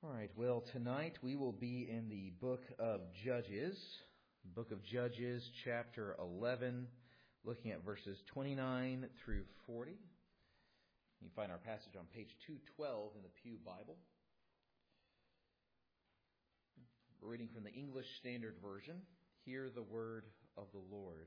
All right, well, tonight we will be in the book of Judges, chapter 11, looking at verses 29 through 40. You can find our passage on page 212 in the Pew Bible. We're reading from the English Standard Version. Hear the word of the Lord.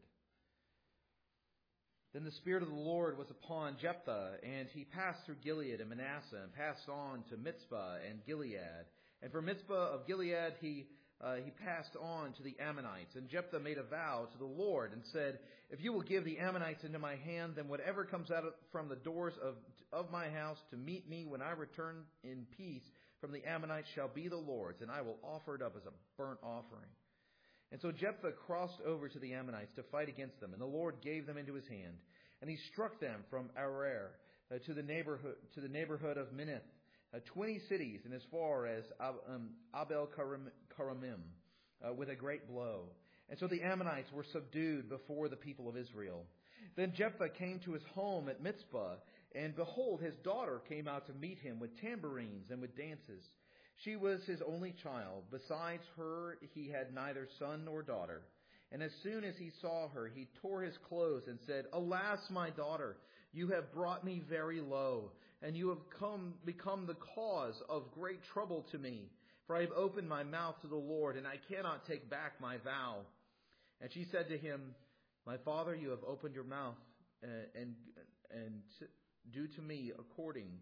Then the Spirit of the Lord was upon Jephthah, and he passed through Gilead and Manasseh, and passed on to Mizpah and Gilead. And from Mizpah of Gilead he passed on to the Ammonites. And Jephthah made a vow to the Lord, and said, "If you will give the Ammonites into my hand, then whatever comes out from the doors of my house to meet me when I return in peace from the Ammonites shall be the Lord's, and I will offer it up as a burnt offering." And so Jephthah crossed over to the Ammonites to fight against them, and the Lord gave them into his hand. And he struck them from Aroer to the neighborhood of Minnith, 20 cities, and as far as Abel Karamim, with a great blow. And so the Ammonites were subdued before the people of Israel. Then Jephthah came to his home at Mizpah, and behold, his daughter came out to meet him with tambourines and with dances. She was his only child. Besides her, he had neither son nor daughter. And as soon as he saw her, he tore his clothes and said, "Alas, my daughter, you have brought me very low, and you have become the cause of great trouble to me. For I have opened my mouth to the Lord, and I cannot take back my vow." And she said to him, "My father, you have opened your mouth, and do to me according.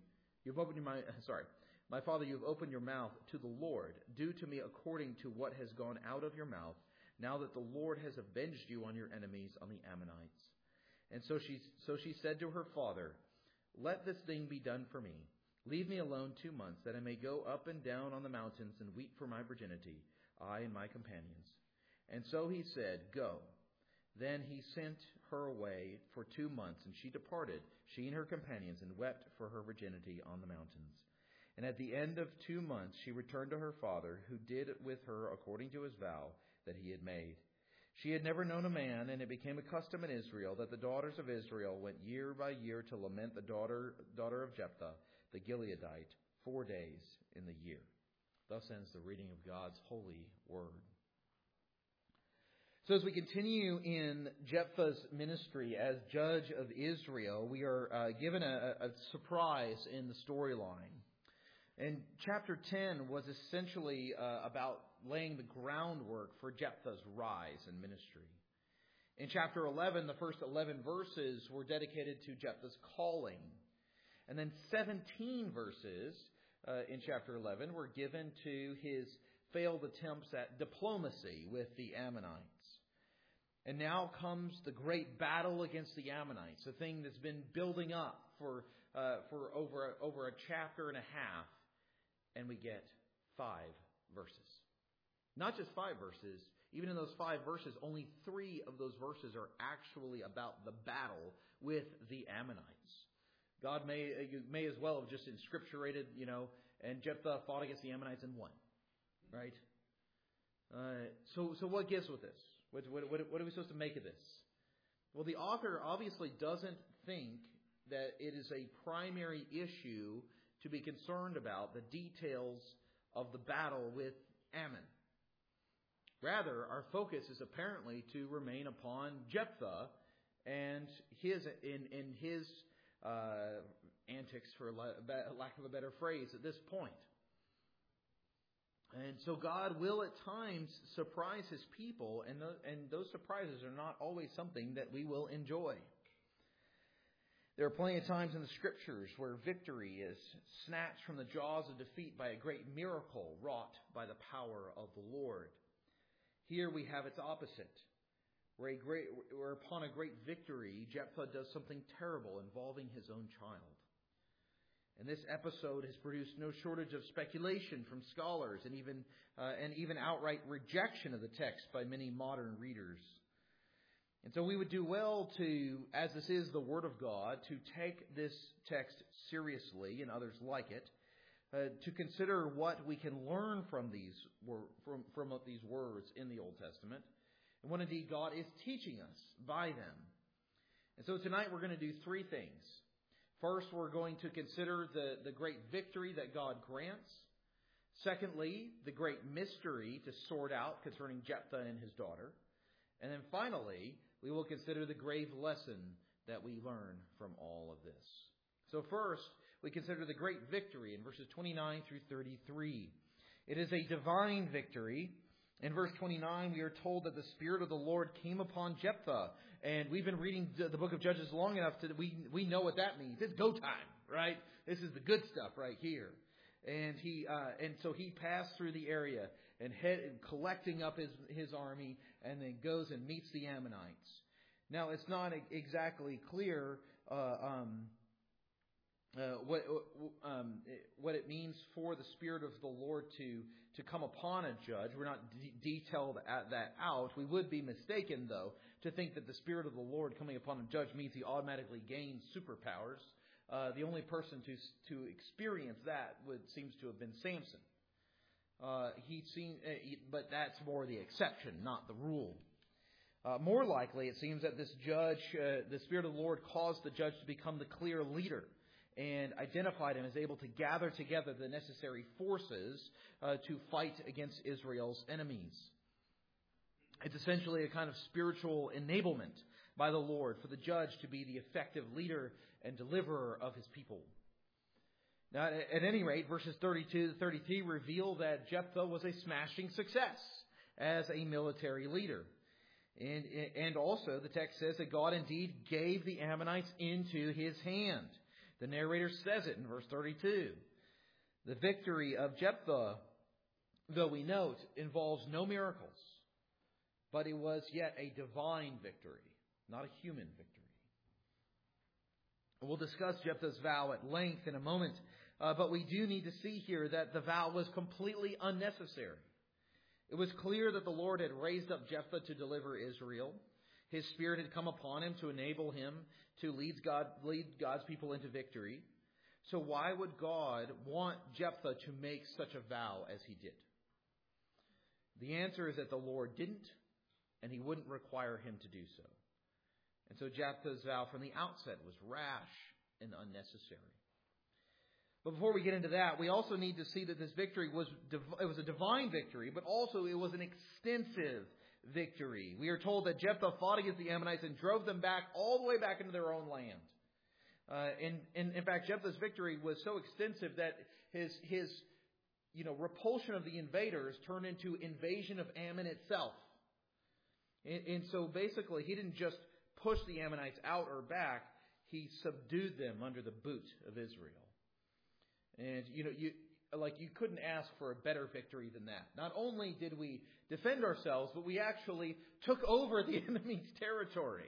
My father, you have opened your mouth to the Lord. Do to me according to what has gone out of your mouth, now that the Lord has avenged you on your enemies, on the Ammonites." And so she said to her father, "Let this thing be done for me. Leave me alone 2 months, that I may go up and down on the mountains and weep for my virginity, I and my companions." And so he said, "Go." Then he sent her away for 2 months, and she departed, she and her companions, and wept for her virginity on the mountains. And at the end of 2 months she returned to her father, who did with her according to his vow that he had made. She had never known a man, and it became a custom in Israel that the daughters of Israel went year by year to lament the daughter of Jephthah, the Gileadite, 4 days in the year. Thus ends the reading of God's holy word. So as we continue in Jephthah's ministry as judge of Israel, we are given a surprise in the storyline. And chapter 10 was essentially about laying the groundwork for Jephthah's rise in ministry. In chapter 11, the first 11 verses were dedicated to Jephthah's calling. And then 17 verses in chapter 11 were given to his failed attempts at diplomacy with the Ammonites. And now comes the great battle against the Ammonites, a thing that's been building up for over a chapter and a half. And we get 5 verses. Not just 5 verses. Even in those 5 verses, only 3 of those verses are actually about the battle with the Ammonites. God may as well have just inscripturated, and Jephthah fought against the Ammonites and won. Right? So what gives with this? What are we supposed to make of this? Well, the author obviously doesn't think that it is a primary issue to be concerned about the details of the battle with Ammon. Rather, our focus is apparently to remain upon Jephthah and his antics, for lack of a better phrase, at this point. And so God will at times surprise his people, and those surprises are not always something that we will enjoy. There are plenty of times in the Scriptures where victory is snatched from the jaws of defeat by a great miracle wrought by the power of the Lord. Here we have its opposite, where upon a great victory, Jephthah does something terrible involving his own child. And this episode has produced no shortage of speculation from scholars and even outright rejection of the text by many modern readers. And so we would do well to, as this is the Word of God, to take this text seriously, and others like it, to consider what we can learn from these words in the Old Testament, and what indeed God is teaching us by them. And so tonight we're going to do 3 things. First, we're going to consider the great victory that God grants. Secondly, the great mystery to sort out concerning Jephthah and his daughter. And then finally, we will consider the grave lesson that we learn from all of this. So first, we consider the great victory in verses 29 through 33. It is a divine victory. In verse 29, we are told that the Spirit of the Lord came upon Jephthah. And we've been reading the book of Judges long enough that we know what that means. It's go time, right? This is the good stuff right here. And so he passed through the area and collecting up his army, and then goes and meets the Ammonites. Now, it's not exactly clear what it means for the Spirit of the Lord to come upon a judge. We're not detailed that out. We would be mistaken, though, to think that the Spirit of the Lord coming upon a judge means he automatically gains superpowers. The only person to experience that seems to have been Samson. But that's more the exception, not the rule. More likely, it seems that this judge, the Spirit of the Lord caused the judge to become the clear leader and identified him as able to gather together the necessary forces to fight against Israel's enemies. It's essentially a kind of spiritual enablement by the Lord for the judge to be the effective leader and deliverer of his people. Now, at any rate, verses 32 to 33 reveal that Jephthah was a smashing success as a military leader. And also, the text says that God indeed gave the Ammonites into his hand. The narrator says it in verse 32. The victory of Jephthah, though we note, involves no miracles, but it was yet a divine victory, not a human victory. We'll discuss Jephthah's vow at length in a moment, but we do need to see here that the vow was completely unnecessary. It was clear that the Lord had raised up Jephthah to deliver Israel. His Spirit had come upon him to enable him to lead God's people into victory. So why would God want Jephthah to make such a vow as he did? The answer is that the Lord didn't, and he wouldn't require him to do so. And so Jephthah's vow from the outset was rash and unnecessary. But before we get into that, we also need to see that this victory was a divine victory, but also it was an extensive victory. We are told that Jephthah fought against the Ammonites and drove them back all the way back into their own land. In fact, Jephthah's victory was so extensive that his repulsion of the invaders turned into invasion of Ammon itself. And so basically, he didn't just push the Ammonites out or back, he subdued them under the boot of Israel. And, you couldn't ask for a better victory than that. Not only did we defend ourselves, but we actually took over the enemy's territory.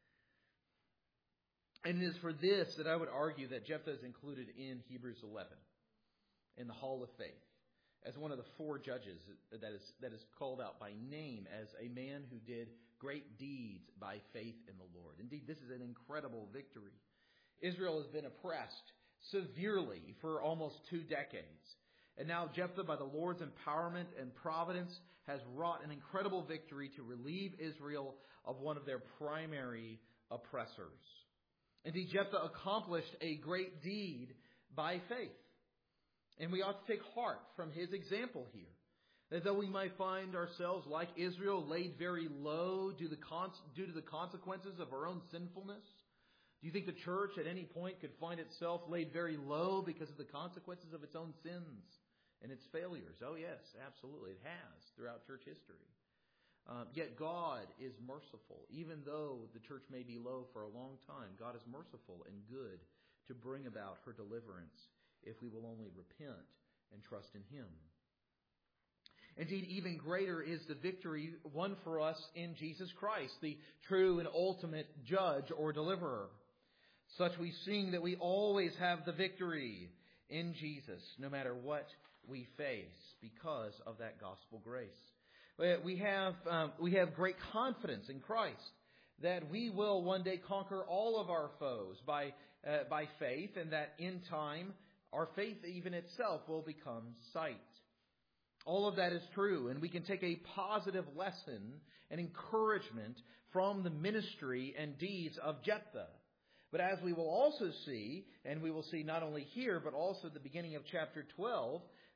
And it is for this that I would argue that Jephthah is included in Hebrews 11, in the Hall of Faith, as one of the four judges that is called out by name as a man who did great deeds by faith in the Lord. Indeed, this is an incredible victory. Israel has been oppressed severely for almost 2 decades. And now Jephthah, by the Lord's empowerment and providence, has wrought an incredible victory to relieve Israel of one of their primary oppressors. Indeed, Jephthah accomplished a great deed by faith. And we ought to take heart from his example here. That though we might find ourselves, like Israel, laid very low due to the consequences of our own sinfulness, do you think the church at any point could find itself laid very low because of the consequences of its own sins and its failures? Oh yes, absolutely. It has throughout church history. Yet God is merciful. Even though the church may be low for a long time, God is merciful and good to bring about her deliverance if we will only repent and trust in Him. Indeed, even greater is the victory won for us in Jesus Christ, the true and ultimate judge or deliverer. Such we sing that we always have the victory in Jesus, no matter what we face, because of that gospel grace. We have great confidence in Christ that we will one day conquer all of our foes by faith, and that in time our faith even itself will become sight. All of that is true, and we can take a positive lesson and encouragement from the ministry and deeds of Jephthah. But as we will also see, and we will see not only here, but also at the beginning of chapter 12,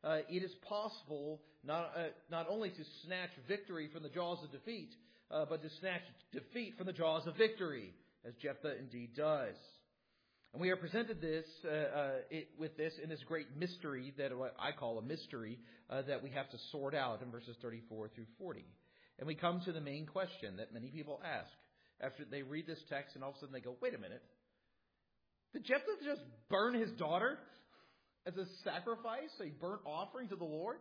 it is possible not only to snatch victory from the jaws of defeat, but to snatch defeat from the jaws of victory, as Jephthah indeed does. And we are presented with this in this great mystery that what I call a mystery that we have to sort out in verses 34 through 40. And we come to the main question that many people ask after they read this text, and all of a sudden they go, wait a minute. Did Jephthah just burn his daughter as a sacrifice, a burnt offering to the Lord?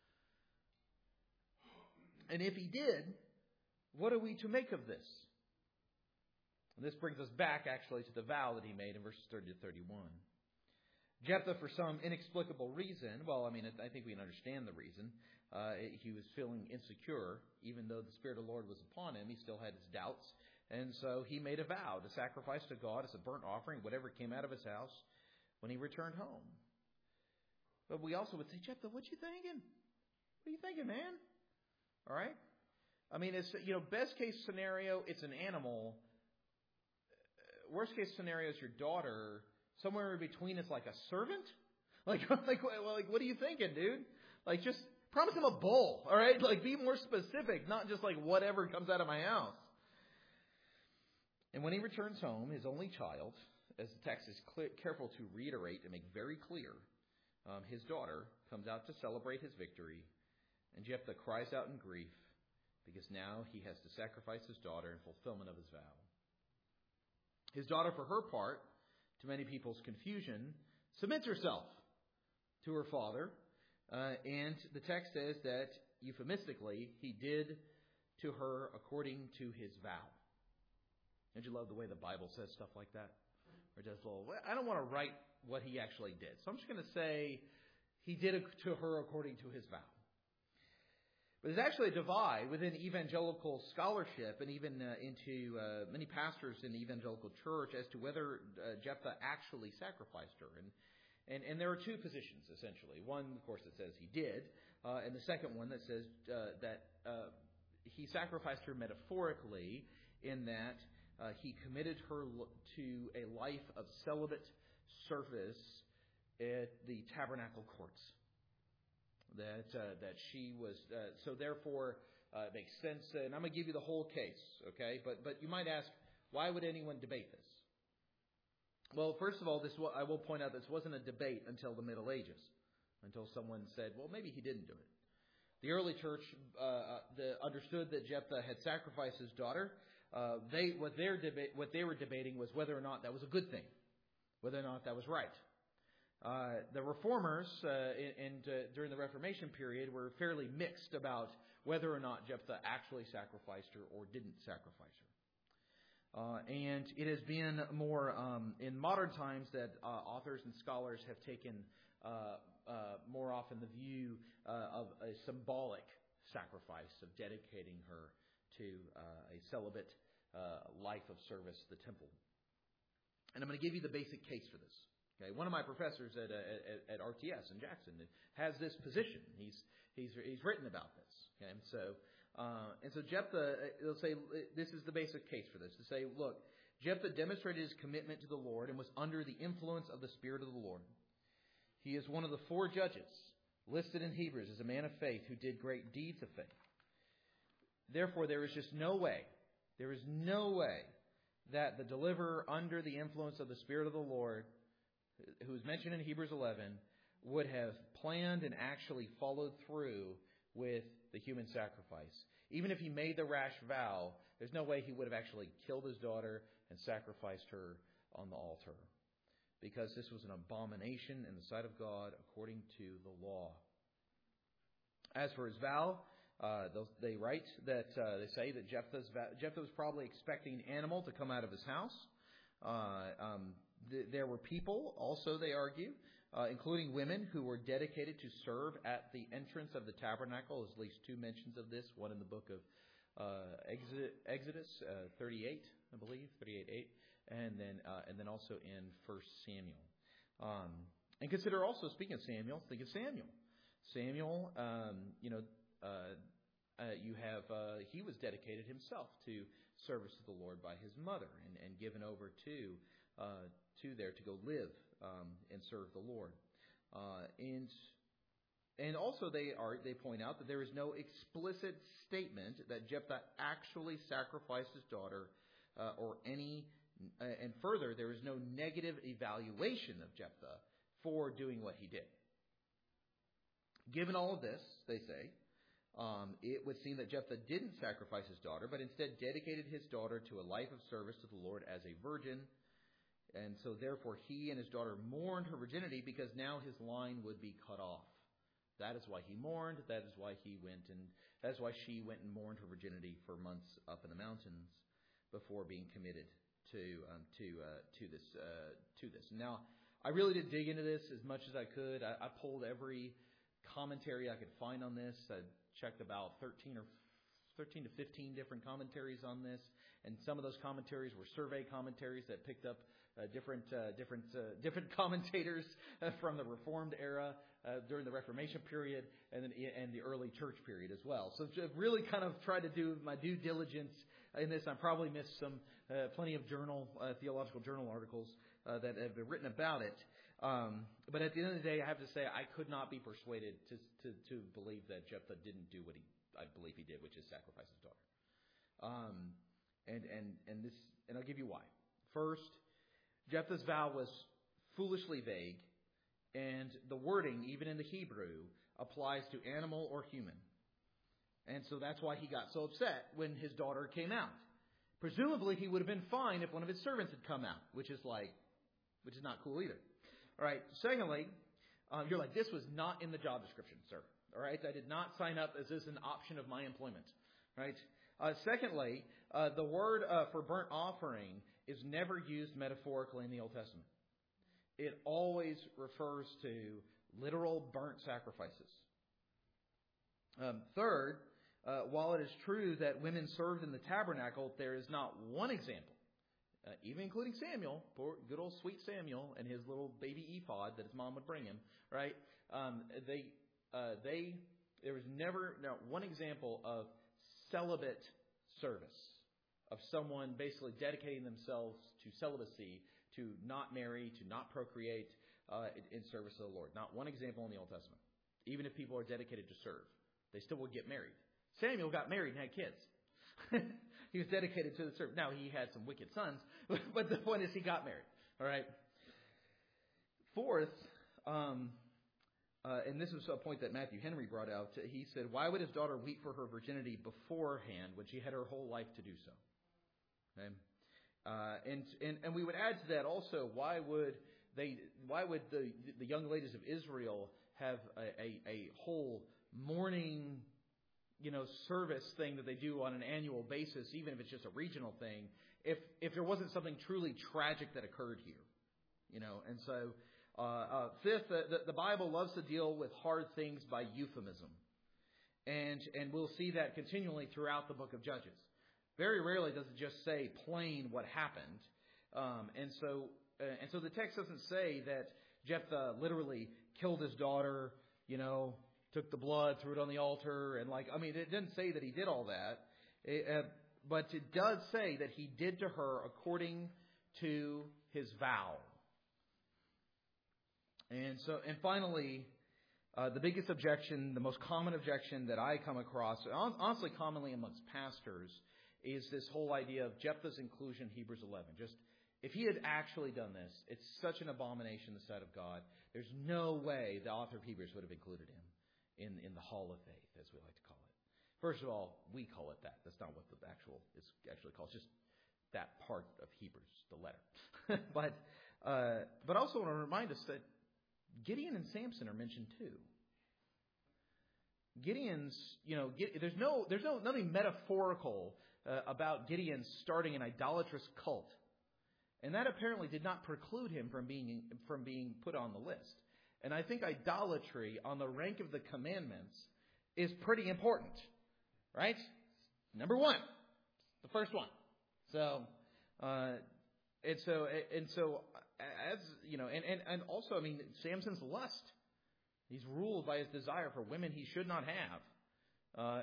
And if he did, what are we to make of this? And this brings us back, actually, to the vow that he made in verses 30 to 31. Jephthah, for some inexplicable reason, I think we can understand the reason. He was feeling insecure. Even though the Spirit of the Lord was upon him, he still had his doubts. And so he made a vow to sacrifice to God as a burnt offering, whatever came out of his house, when he returned home. But we also would say, Jephthah, what you thinking? What are you thinking, man? All right? It's, best case scenario, it's an animal. Worst case scenario is your daughter. Somewhere in between, it's like a servant. Like, what are you thinking, dude? Just promise him a bull, all right? Be more specific, not just whatever comes out of my house. And when he returns home, his only child, as the text is careful to reiterate and make very clear, his daughter comes out to celebrate his victory, and Jephthah cries out in grief because now he has to sacrifice his daughter in fulfillment of his vow. His daughter, for her part, to many people's confusion, submits herself to her father, and the text says that, euphemistically, he did to her according to his vow. Don't you love the way the Bible says stuff like that? Or does I don't want to write what he actually did. So I'm just going to say he did it to her according to his vow. But there's actually a divide within evangelical scholarship and even into many pastors in the evangelical church as to whether Jephthah actually sacrificed her. And there are two positions, essentially. One, of course, that says he did, and the second one that says that he sacrificed her metaphorically in that he committed her to a life of celibate service at the tabernacle courts. That she was so therefore it makes sense. And I'm going to give you the whole case, okay? But you might ask, why would anyone debate this? Well, first of all, I will point out this wasn't a debate until the Middle Ages, until someone said, well, maybe he didn't do it. The early church understood that Jephthah had sacrificed his daughter. What they were debating was whether or not that was a good thing, whether or not that was right. The reformers during the Reformation period were fairly mixed about whether or not Jephthah actually sacrificed her or didn't sacrifice her. And it has been more in modern times that authors and scholars have taken more often the view of a symbolic sacrifice of dedicating her to a celibate life of service to the temple. And I'm going to give you the basic case for this. Okay, one of my professors at RTS in Jackson has this position. He's written about this. Okay, and so Jephthah, they'll say this is the basic case for this. To say, look, Jephthah demonstrated his commitment to the Lord and was under the influence of the Spirit of the Lord. He is one of the 4 judges listed in Hebrews as a man of faith who did great deeds of faith. Therefore, there is just no way that the deliverer under the influence of the Spirit of the Lord, who is mentioned in Hebrews 11, would have planned and actually followed through with the human sacrifice. Even if he made the rash vow, there's no way he would have actually killed his daughter and sacrificed her on the altar, because this was an abomination in the sight of God according to the law. As for his vow, they write that they say that Jephthah was probably expecting an animal to come out of his house. There were people, also they argue, including women who were dedicated to serve at the entrance of the tabernacle. There's at least 2 mentions of this, one in the book of Exodus 38, I believe, 38:8, and then also in 1 Samuel. And consider also, speaking of Samuel, think of Samuel. Samuel, he was dedicated himself to service to the Lord by his mother and given over to go live and serve the Lord. And And also they point out that there is no explicit statement that Jephthah actually sacrificed his daughter, and further, there is no negative evaluation of Jephthah for doing what he did. Given all of this, they say, it would seem that Jephthah didn't sacrifice his daughter, but instead dedicated his daughter to a life of service to the Lord as a virgin. And so therefore he and his daughter mourned her virginity because now his line would be cut off. That is why he mourned. That is why she went and mourned her virginity for months up in the mountains before being committed to this. Now, I really did dig into this as much as I could. I pulled every commentary I could find on this. I checked about 13 to 15 different commentaries on this, and some of those commentaries were survey commentaries that picked up different commentators from the Reformed era during the Reformation period and the early church period as well. So to really kind of try to do my due diligence in this. I probably missed plenty of theological journal articles that have been written about it. But at the end of the day, I have to say I could not be persuaded to believe that Jephthah didn't do what I believe he did, which is sacrifice his daughter. And I'll give you why. First, Jephthah's vow was foolishly vague, and the wording, even in the Hebrew, applies to animal or human. And so that's why he got so upset when his daughter came out. Presumably, he would have been fine if one of his servants had come out, which is not cool either. All right. Secondly, you're like, this was not in the job description, sir. All right. I did not sign up as this an option of my employment. Right. Secondly, the word for burnt offering is never used metaphorically in the Old Testament. It always refers to literal burnt sacrifices. Third, while it is true that women served in the tabernacle, there is not one example, even including Samuel, poor good old sweet Samuel and his little baby ephod that his mom would bring him, right? There was never one example of celibate service, of someone basically dedicating themselves to celibacy, to not marry, to not procreate in service of the Lord. Not one example in the Old Testament. Even if people are dedicated to serve, they still would get married. Samuel got married and had kids. He was dedicated to the service. Now, he had some wicked sons, but the point is he got married. All right. Fourth, and this is a point that Matthew Henry brought out. He said, why would his daughter weep for her virginity beforehand when she had her whole life to do so? Okay. And we would add to that also, why would the young ladies of Israel have a whole mourning, service thing that they do on an annual basis, even if it's just a regional thing, if there wasn't something truly tragic that occurred here, And so, fifth, the Bible loves to deal with hard things by euphemism, and we'll see that continually throughout the book of Judges. Very rarely does it just say plain what happened, and so the text doesn't say that Jephthah literally killed his daughter, took the blood, threw it on the altar, and it didn't say that he did all that. But it does say that he did to her according to his vow. And finally, the biggest objection, the most common objection that I come across, honestly commonly amongst pastors, is this whole idea of Jephthah's inclusion in Hebrews 11. Just, if he had actually done this, it's such an abomination in the sight of God. There's no way the author of Hebrews would have included him in the Hall of Faith, as we like to call it. First of all, we call it that. That's not what the actual is actually called. It's just that part of Hebrews, the letter. But also want to remind us that Gideon and Samson are mentioned too. Gideon's, there's nothing metaphorical about Gideon starting an idolatrous cult, and that apparently did not preclude him from being put on the list. And I think idolatry on the rank of the commandments is pretty important, right? Number one, the first one. So as and also, Samson's lust. He's ruled by his desire for women he should not have.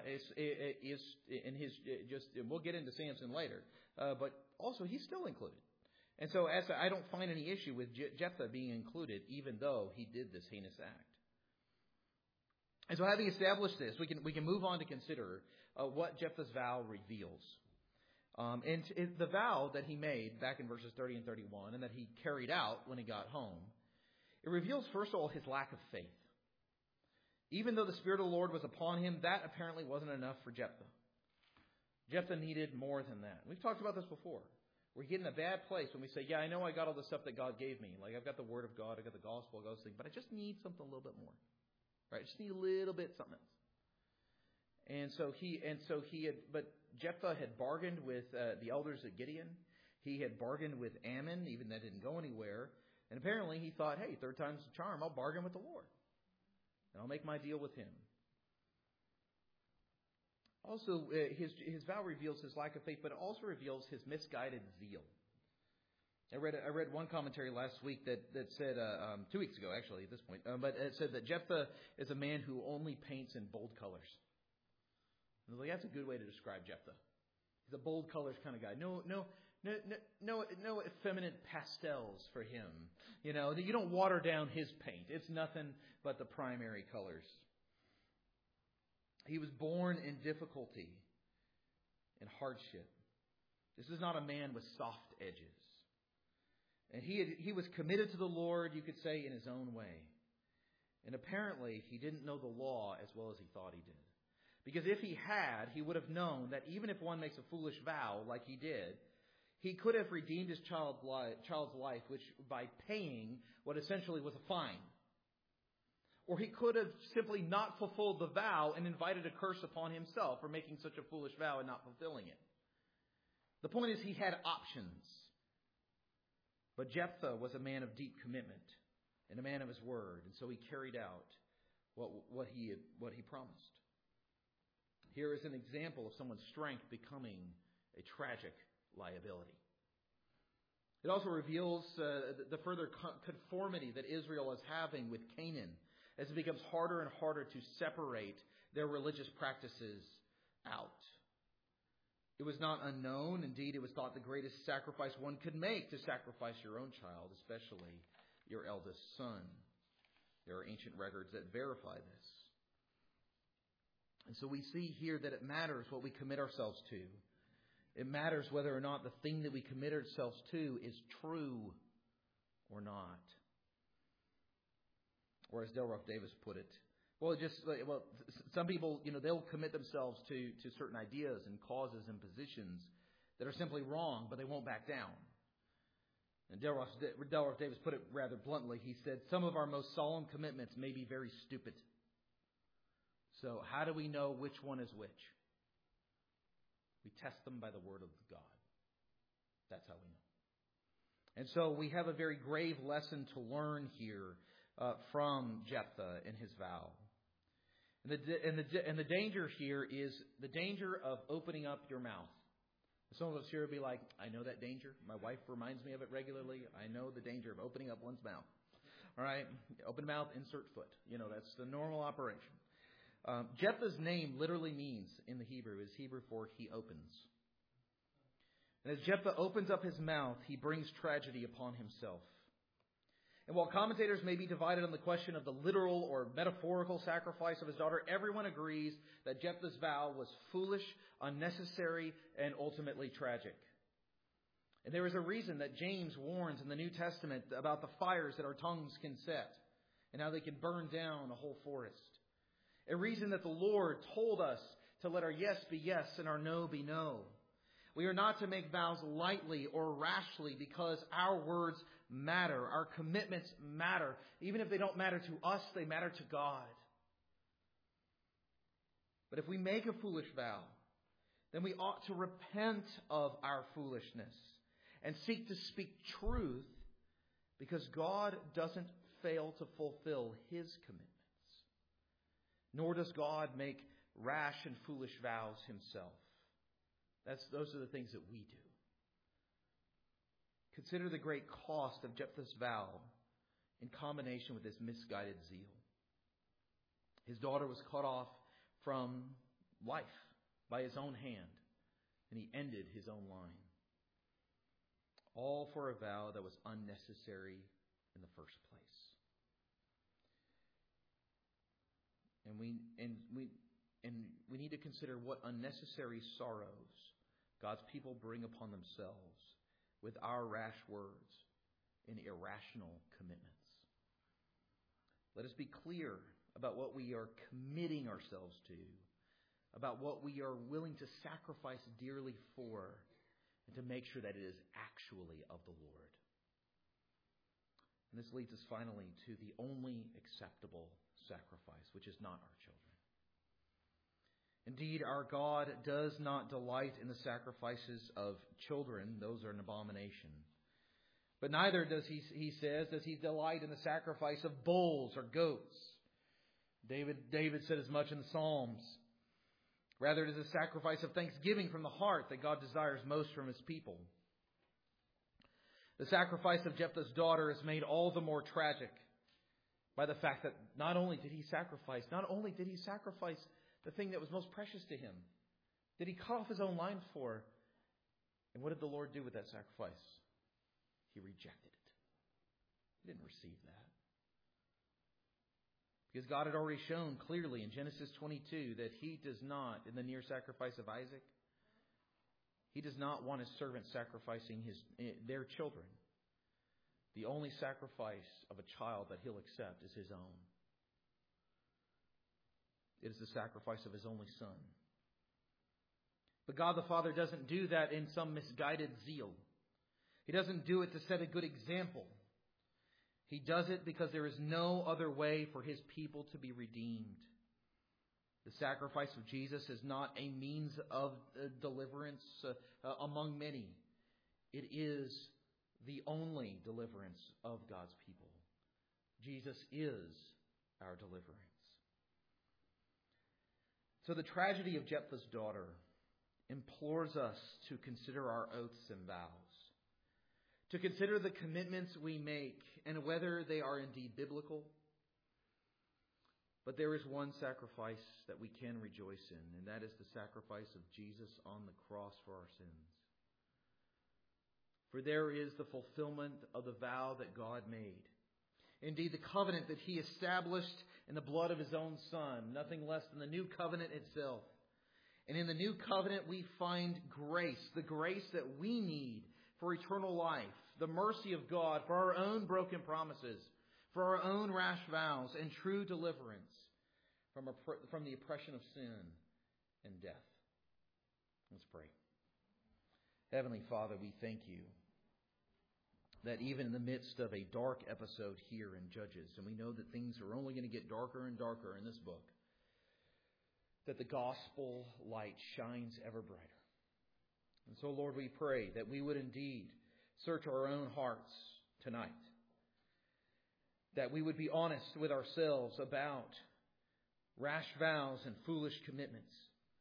We'll get into Samson later, but also he's still included. And so I don't find any issue with Jephthah being included, even though he did this heinous act. And so having established this, we can move on to consider what Jephthah's vow reveals. The vow that he made back in verses 30 and 31 and that he carried out when he got home, it reveals, first of all, his lack of faith. Even though the Spirit of the Lord was upon him, that apparently wasn't enough for Jephthah. Jephthah needed more than that. We've talked about this before. We get in a bad place when we say, yeah, I know I got all the stuff that God gave me. Like, I've got the Word of God, I've got the gospel, I've got those things, but I just need something a little bit more. Right? I just need a little bit something else. But Jephthah had bargained with the elders at Gideon. He had bargained with Ammon, even that didn't go anywhere. And apparently he thought, hey, third time's the charm, I'll bargain with the Lord. And I'll make my deal with him. Also, his vow reveals his lack of faith, but it also reveals his misguided zeal. I read one commentary last week that said, 2 weeks ago actually at this point, but it said that Jephthah is a man who only paints in bold colors. I was like, that's a good way to describe Jephthah. He's a bold colors kind of guy. No effeminate pastels for him. You know, you don't water down his paint. It's nothing but the primary colors. He was born in difficulty and hardship. This is not a man with soft edges. And he was committed to the Lord, you could say, in his own way. And apparently, he didn't know the law as well as he thought he did. Because if he had, he would have known that even if one makes a foolish vow like he did, he could have redeemed his child's life which by paying what essentially was a fine. Or he could have simply not fulfilled the vow and invited a curse upon himself for making such a foolish vow and not fulfilling it. The point is he had options. But Jephthah was a man of deep commitment and a man of his word, and so he carried out what he promised. Here is an example of someone's strength becoming a tragic liability. It also reveals the further conformity that Israel is having with Canaan as it becomes harder and harder to separate their religious practices out. It was not unknown. Indeed, it was thought the greatest sacrifice one could make to sacrifice your own child, especially your eldest son. There are ancient records that verify this. And so we see here that it matters what we commit ourselves to. It matters whether or not the thing that we commit ourselves to is true or not. Or as Delroth Davis put it, some people, they'll commit themselves to certain ideas and causes and positions that are simply wrong, but they won't back down. And Delroth Davis put it rather bluntly. He said, some of our most solemn commitments may be very stupid. So how do we know which one is which? We test them by the word of God. That's how we know. And so we have a very grave lesson to learn here from Jephthah and his vow. And the danger here is the danger of opening up your mouth. Some of us here will be like, I know that danger. My wife reminds me of it regularly. I know the danger of opening up one's mouth. All right? Open mouth, insert foot. That's the normal operation. Jephthah's name literally means, in the Hebrew, is Hebrew for he opens. And as Jephthah opens up his mouth, he brings tragedy upon himself. And while commentators may be divided on the question of the literal or metaphorical sacrifice of his daughter, everyone agrees that Jephthah's vow was foolish, unnecessary, and ultimately tragic. And there is a reason that James warns in the New Testament about the fires that our tongues can set and how they can burn down a whole forest. A reason that the Lord told us to let our yes be yes and our no be no. We are not to make vows lightly or rashly because our words matter. Our commitments matter. Even if they don't matter to us, they matter to God. But if we make a foolish vow, then we ought to repent of our foolishness and seek to speak truth because God doesn't fail to fulfill His commitments. Nor does God make rash and foolish vows Himself. Those are the things that we do. Consider the great cost of Jephthah's vow in combination with his misguided zeal. His daughter was cut off from life by his own hand, and he ended his own line. All for a vow that was unnecessary in the first place. And we need to consider what unnecessary sorrows God's people bring upon themselves with our rash words and irrational commitments. Let us be clear about what we are committing ourselves to, about what we are willing to sacrifice dearly for, and to make sure that it is actually of the Lord. And this leads us finally to the only acceptable sacrifice, which is not our children. Indeed, our God does not delight in the sacrifices of children. Those are an abomination. But neither does he does he delight in the sacrifice of bulls or goats. David said as much in the Psalms. Rather, it is a sacrifice of thanksgiving from the heart that God desires most from His people. The sacrifice of Jephthah's daughter is made all the more tragic by the fact that not only did he sacrifice the thing that was most precious to him, did he cut off his own life for. And what did the Lord do with that sacrifice? He rejected it. He didn't receive that. Because God had already shown clearly in Genesis 22 that He does not, in the near sacrifice of Isaac, He does not want His servants sacrificing their children. The only sacrifice of a child that He'll accept is His own. It is the sacrifice of His only Son. But God the Father doesn't do that in some misguided zeal. He doesn't do it to set a good example. He does it because there is no other way for His people to be redeemed. The sacrifice of Jesus is not a means of deliverance among many. It is the only deliverance of God's people. Jesus is our deliverance. So the tragedy of Jephthah's daughter implores us to consider our oaths and vows, to consider the commitments we make and whether they are indeed biblical. But there is one sacrifice that we can rejoice in, and that is the sacrifice of Jesus on the cross for our sins. For there is the fulfillment of the vow that God made. Indeed, the covenant that He established in the blood of His own Son, nothing less than the new covenant itself. And in the new covenant we find grace, the grace that we need for eternal life, the mercy of God for our own broken promises, for our own rash vows, and true deliverance from the oppression of sin and death. Let's pray. Heavenly Father, we thank You that even in the midst of a dark episode here in Judges, and we know that things are only going to get darker and darker in this book, that the gospel light shines ever brighter. And so, Lord, we pray that we would indeed search our own hearts tonight, that we would be honest with ourselves about rash vows and foolish commitments,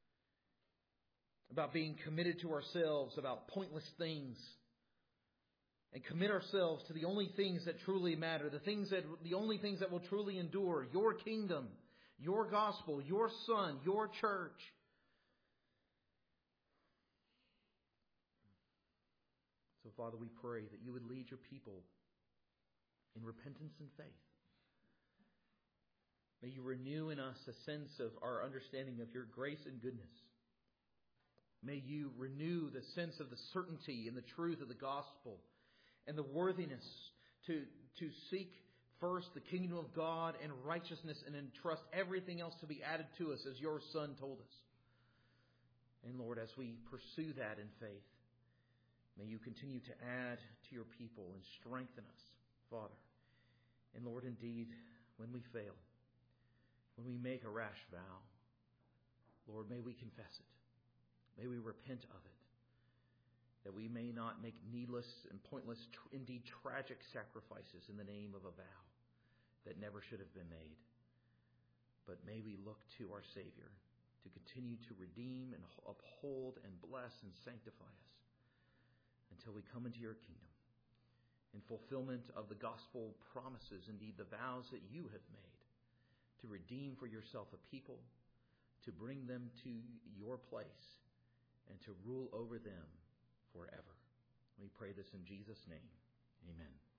about being committed to ourselves about pointless things, and commit ourselves to the only things that truly matter, the only things that will truly endure, Your kingdom, Your gospel, Your Son, Your church. So, Father, we pray that You would lead Your people in repentance and faith. May You renew in us a sense of our understanding of Your grace and goodness. May You renew the sense of the certainty and the truth of the gospel, and the worthiness to seek first the kingdom of God and righteousness, and entrust everything else to be added to us as Your Son told us. And Lord, as we pursue that in faith, may You continue to add to Your people and strengthen us, Father. And Lord, indeed, when we fail, when we make a rash vow, Lord, may we confess it. May we repent of it, that we may not make needless and pointless, indeed tragic sacrifices in the name of a vow that never should have been made. But may we look to our Savior to continue to redeem and uphold and bless and sanctify us until we come into Your kingdom in fulfillment of the gospel promises, indeed the vows that You have made, to redeem for Yourself a people, to bring them to Your place, and to rule over them forever. We pray this in Jesus' name. Amen.